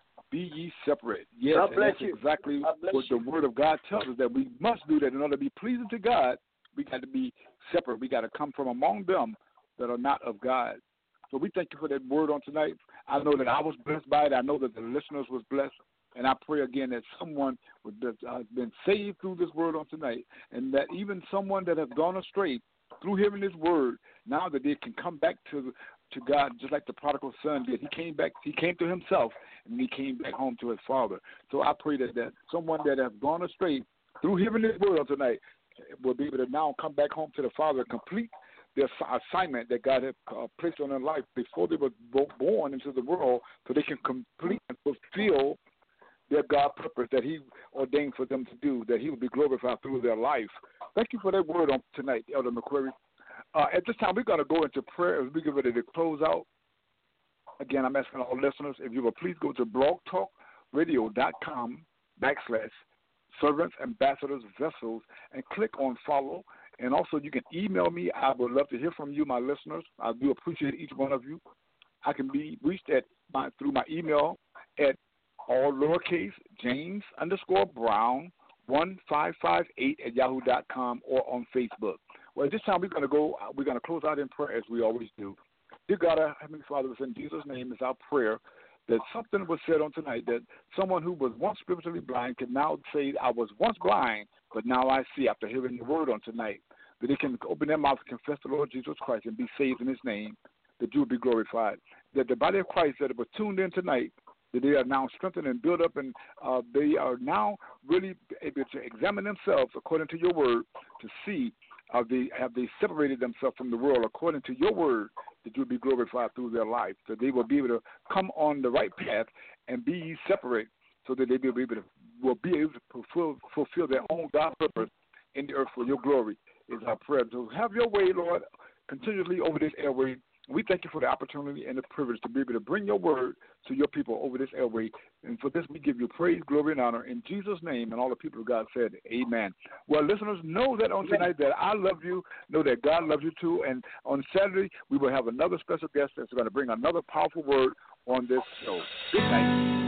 Be ye separate. Yes, and that's exactly what the word of God tells us, that we must do that in order to be pleasing to God. We got to be separate. We got to come from among them that are not of God. So we thank you for that word on tonight. I know that I was blessed by it. I know that the listeners was blessed. And I pray again that someone has been saved through this word on tonight, and that even someone that has gone astray through hearing this word, now that they can come back to God, just like the prodigal son did. He came back. He came to himself, and he came back home to his father. So I pray that someone that has gone astray through hearing this word on tonight will be able to now come back home to the Father and complete their assignment that God had placed on their life before they were born into the world, so they can complete and fulfill their God purpose that he ordained for them to do, that he will be glorified through their life. Thank you for that word on tonight, Elder McCorvey. At this time, we're going to go into prayer as we get ready to close out. Again, I'm asking all listeners, if you will please go to blogtalkradio.com/servants, ambassadors, vessels, and click on follow. And also, you can email me. I would love to hear from you, my listeners. I do appreciate each one of you. I can be reached through my email at all lowercase James_Brown1558 or on Facebook. Well, at this time, we're going to close out in prayer as we always do. Dear God, our Heavenly Father, in Jesus' name is our prayer that something was said on tonight, that someone who was once spiritually blind can now say, I was once blind, but now I see, after hearing the word on tonight, that they can open their mouth and confess the Lord Jesus Christ and be saved in his name, that you will be glorified. That the body of Christ that was tuned in tonight, that they are now strengthened and built up, and they are now really able to examine themselves according to your word to see have they separated themselves from the world according to your word, that you will be glorified through their life, that they will be able to come on the right path and be separate, so that they will be able to fulfill their own God purpose in the earth for your glory, is our prayer. So have your way, Lord, continuously over this airway. We thank you for the opportunity and the privilege to be able to bring your word to your people over this airway. And for this, we give you praise, glory, and honor. In Jesus' name, and all the people of God said, amen. Well, listeners, know that on tonight that I love you. Know that God loves you too. And on Saturday, we will have another special guest that's going to bring another powerful word on this show. Good night.